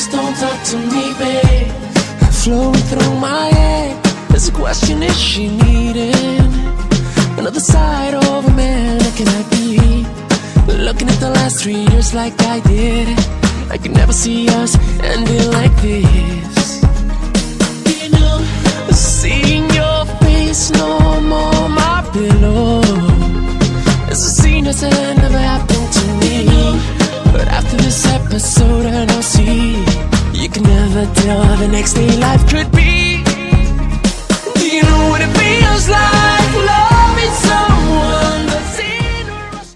just don't talk to me, babe. Flowing through my head, there's a question, is she needing another side of a man looking at me? Looking at the last 3 years like I did, I could never see us ending like this. You know, seeing your face no more my pillow. It's a scene that's never happened to me. But after this episode and I'll see, you can never tell the next day life could